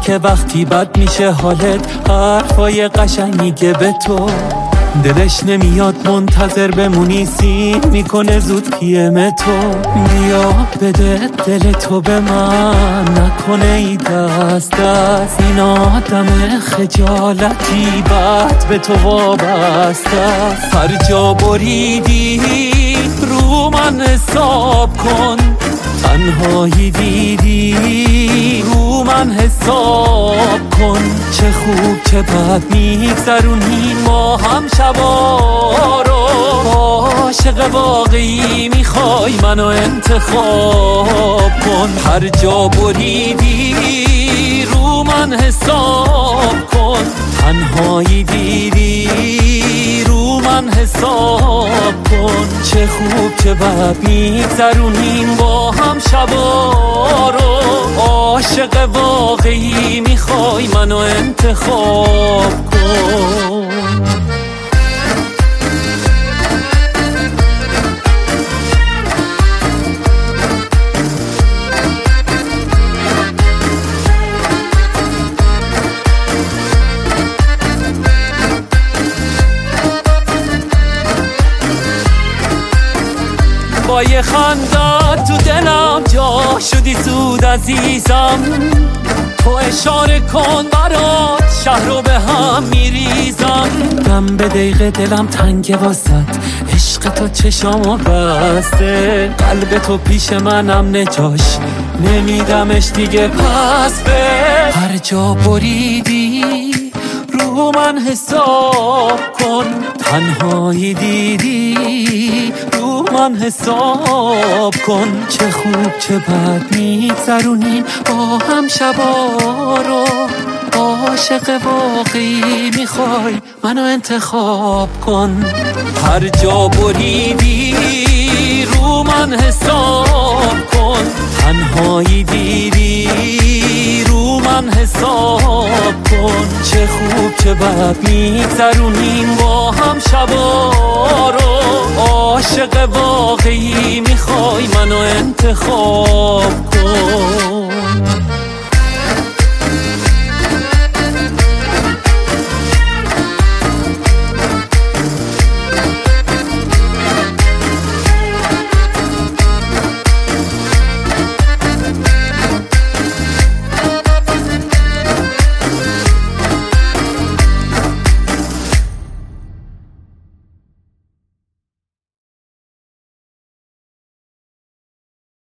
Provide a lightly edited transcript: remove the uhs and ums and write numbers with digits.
که وقتی بد میشه حالت حرفای قشنگ میگه به تو، دلش نمیاد منتظر بمونی، سین میکنه زود پیم تو. بیا بده دل تو به من، نکنه ای دست دست، این آدم خجالتی بد به تو وابسته است. هر جا بریدی رو من حساب کن، تنهایی دیدی رو من حساب کن. چه خوب چه بد میگذرونیم ما هم شبا رو، عاشق واقعی میخوای منو انتخاب کن. هر جا بریدی رو من حساب کن، تنهایی دیدی رو من حساب کن. چه خوب چه بد میگذرونیم با هم شبا رو، عاشق واقعی میخوای منو انتخاب کن. با یه خنده تو دلم جا شدی زود عزیزم، تو اشاره کن برات شهر رو به هم میریزم. دم به دقیقه دلم تنگه واسط، عشق تو چشامو بسته، قلب تو پیش منم نجاش نمیدمش دیگه پس به. هر جا بریدی رو من حساب کن، تنهایی دیدی رو من حساب کن. چه خوب چه بد میگذرونیم با هم شبا رو، عاشق واقعی میخوای منو انتخاب کن. هر جا بریدی رو من حساب کن، تنهایی دیدی رو من حساب کن. چه خوب چه بد میگذرونیم با هم شبا رو، عاشق واقعی میخوای منو انتخاب کن.